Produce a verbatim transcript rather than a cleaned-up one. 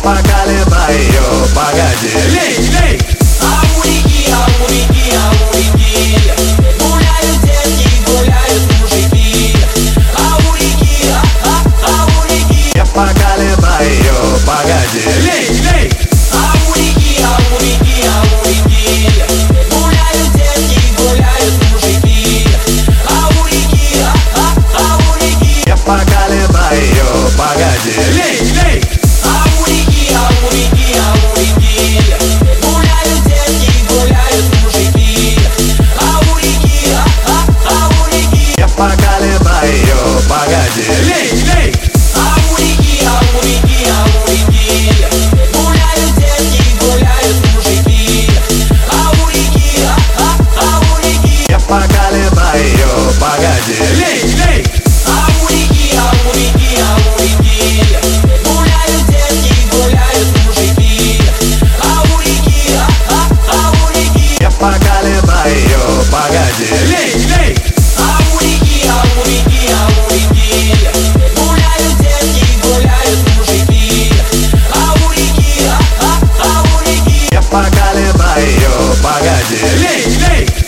поколебаю, погоди. Лей, лей! А у реки, а у реки, а у реки гуляют девки, гуляют мужики. А у реки, а, а, а у реки Я поколебаю, погоди. Лей, лей! А у реки, а у реки, а у реки гуляют девки, гуляют мужики. А у реки, а, а, а у реки Я поколебаю, погоди. Лей, лей! А у реки, а у реки, а у реки гуляют девки, гуляют мужики. А у реки, а, а, а у реки Я поколебаю, погоди. Лей, лей! А у реки, а у реки, а у реки гуляют девки, гуляют мужики. А у реки, а, а, а у реки Я поколебаю, погоди. Лей, лей! А у реки, а у реки, а у реки гуляют девки, гуляют мужики. А у реки, а, а, а у реки Я поколебаю, погоди. Лей, лей! А у реки, а у реки, а у реки гуляют девки, гуляют мужики. А у реки, а, а, а у реки Я поколебаю, погоди. Лей, лей!